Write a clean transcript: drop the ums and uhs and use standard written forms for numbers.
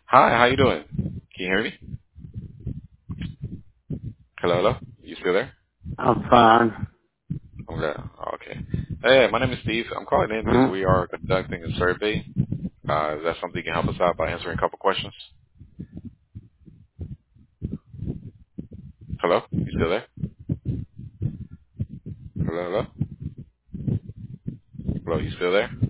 Hi, how you doing? Can you hear me? Hello, hello. You still there? I'm fine. Okay. Okay. Hey, my name is Steve. I'm calling in because Hmm? we are conducting a survey. Is that something you can help us out by answering a couple questions? Hello? You still there? Hello, hello? Hello, you still there?